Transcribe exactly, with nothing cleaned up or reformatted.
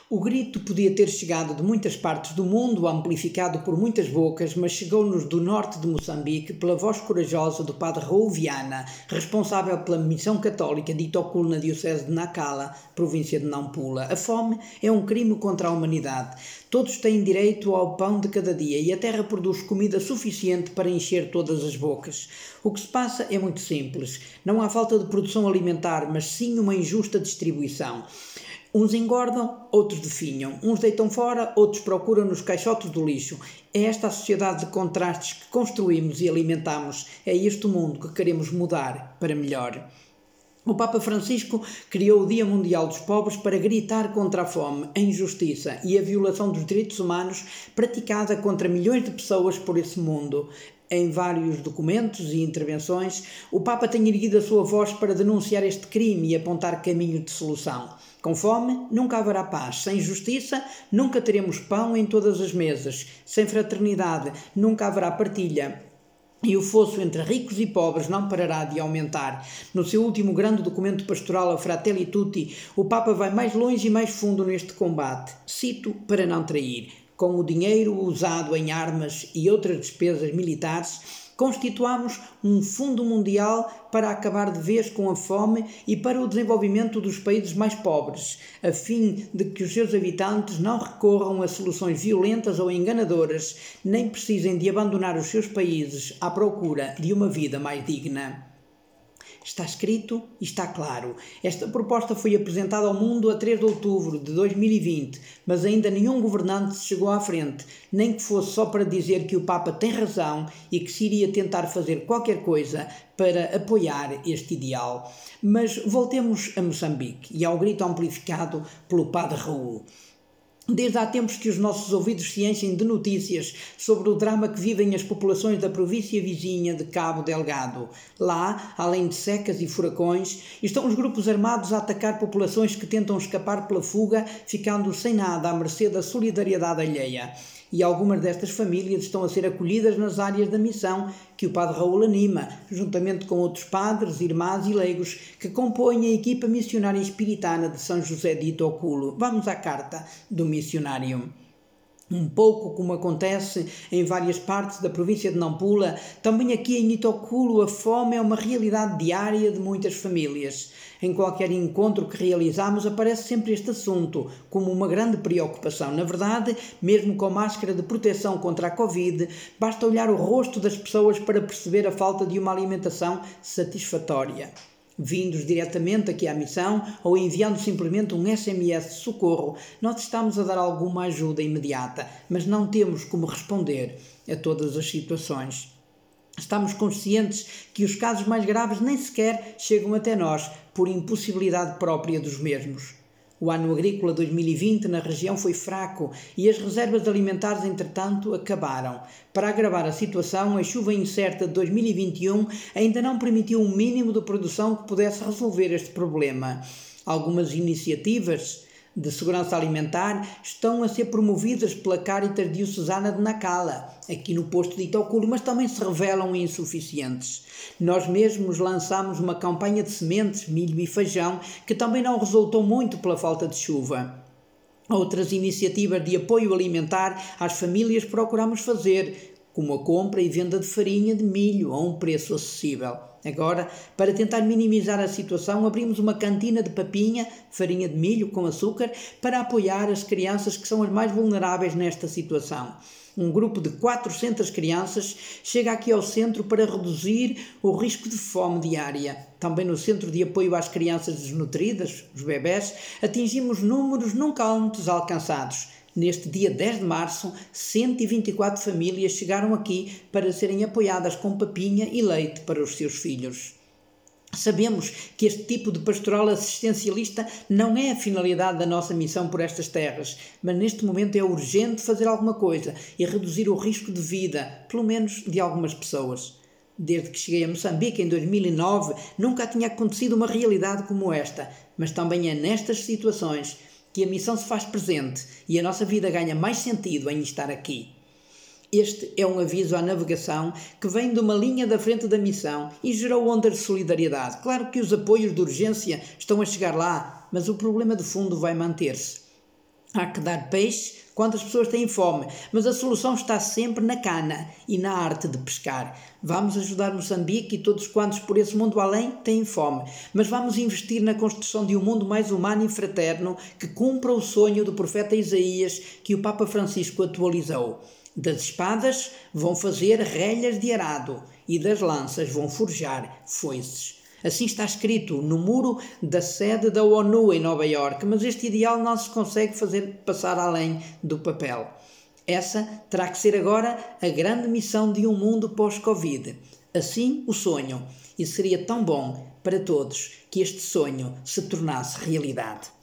O grito podia ter chegado de muitas partes do mundo, amplificado por muitas bocas, mas chegou-nos do norte de Moçambique pela voz corajosa do padre Raul Viana, responsável pela missão católica de Itokulu na diocese de Nacala, província de Nampula. A fome é um crime contra a humanidade. Todos têm direito ao pão de cada dia e a terra produz comida suficiente para encher todas as bocas. O que se passa é muito simples. Não há falta de produção alimentar, mas sim uma injusta distribuição. Uns engordam, outros definham. Uns deitam fora, outros procuram nos caixotes do lixo. É esta a sociedade de contrastes que construímos e alimentamos. É este o mundo que queremos mudar para melhor. O Papa Francisco criou o Dia Mundial dos Pobres para gritar contra a fome, a injustiça e a violação dos direitos humanos praticada contra milhões de pessoas por esse mundo. Em vários documentos e intervenções, o Papa tem erguido a sua voz para denunciar este crime e apontar caminhos de solução. Com fome, nunca haverá paz. Sem justiça, nunca teremos pão em todas as mesas. Sem fraternidade, nunca haverá partilha. E o fosso entre ricos e pobres não parará de aumentar. No seu último grande documento pastoral, a Fratelli Tutti, o Papa vai mais longe e mais fundo neste combate. Cito para não trair. Com o dinheiro usado em armas e outras despesas militares, constituamos um fundo mundial para acabar de vez com a fome e para o desenvolvimento dos países mais pobres, a fim de que os seus habitantes não recorram a soluções violentas ou enganadoras, nem precisem de abandonar os seus países à procura de uma vida mais digna. Está escrito e está claro. Esta proposta foi apresentada ao mundo a três de outubro de dois mil e vinte, mas ainda nenhum governante se chegou à frente, nem que fosse só para dizer que o Papa tem razão e que se iria tentar fazer qualquer coisa para apoiar este ideal. Mas voltemos a Moçambique e ao grito amplificado pelo padre Raul. Desde há tempos que os nossos ouvidos se enchem de notícias sobre o drama que vivem as populações da província vizinha de Cabo Delgado. Lá, além de secas e furacões, estão os grupos armados a atacar populações que tentam escapar pela fuga, ficando sem nada à mercê da solidariedade alheia. E algumas destas famílias estão a ser acolhidas nas áreas da missão que o padre Raul anima, juntamente com outros padres, irmãs e leigos que compõem a equipa missionária espiritana de São José de Itokulu. Vamos à carta do missionário. Um pouco como acontece em várias partes da província de Nampula, também aqui em Itokulu a fome é uma realidade diária de muitas famílias. Em qualquer encontro que realizamos aparece sempre este assunto, como uma grande preocupação. Na verdade, mesmo com máscara de proteção contra a Covid, basta olhar o rosto das pessoas para perceber a falta de uma alimentação satisfatória. Vindos diretamente aqui à missão ou enviando simplesmente um S M S de socorro, nós estamos a dar alguma ajuda imediata, mas não temos como responder a todas as situações. Estamos conscientes que os casos mais graves nem sequer chegam até nós, por impossibilidade própria dos mesmos. O ano agrícola dois mil e vinte na região foi fraco e as reservas alimentares, entretanto, acabaram. Para agravar a situação, a chuva incerta de dois mil e vinte e um ainda não permitiu um mínimo de produção que pudesse resolver este problema. Algumas iniciativas de segurança alimentar estão a ser promovidas pela Caritas Diocesana de Nacala, aqui no posto de Itokulu, mas também se revelam insuficientes. Nós mesmos lançámos uma campanha de sementes, milho e feijão, que também não resultou muito pela falta de chuva. Outras iniciativas de apoio alimentar às famílias procuramos fazer, como a compra e venda de farinha de milho a um preço acessível. Agora, para tentar minimizar a situação, abrimos uma cantina de papinha, farinha de milho com açúcar, para apoiar as crianças que são as mais vulneráveis nesta situação. Um grupo de quatrocentas crianças chega aqui ao centro para reduzir o risco de fome diária. Também no Centro de Apoio às Crianças Desnutridas, os bebés, atingimos números nunca antes alcançados. Neste dia dez de março, cento e vinte e quatro famílias chegaram aqui para serem apoiadas com papinha e leite para os seus filhos. Sabemos que este tipo de pastoral assistencialista não é a finalidade da nossa missão por estas terras, mas neste momento é urgente fazer alguma coisa e reduzir o risco de vida, pelo menos de algumas pessoas. Desde que cheguei a Moçambique em dois mil e nove, nunca tinha acontecido uma realidade como esta, mas também é nestas situações que a missão se faz presente e a nossa vida ganha mais sentido em estar aqui. Este é um aviso à navegação que vem de uma linha da frente da missão e gerou ondas de solidariedade. Claro que os apoios de urgência estão a chegar lá, mas o problema de fundo vai manter-se. Há que dar peixe quando as pessoas têm fome, mas a solução está sempre na cana e na arte de pescar. Vamos ajudar Moçambique e todos quantos por esse mundo além têm fome, mas vamos investir na construção de um mundo mais humano e fraterno que cumpra o sonho do profeta Isaías que o Papa Francisco atualizou. Das espadas vão fazer relhas de arado e das lanças vão forjar foices. Assim está escrito no muro da sede da ONU em Nova Iorque, mas este ideal não se consegue fazer passar além do papel. Essa terá que ser agora a grande missão de um mundo pós-Covid. Assim o sonho. E seria tão bom para todos que este sonho se tornasse realidade.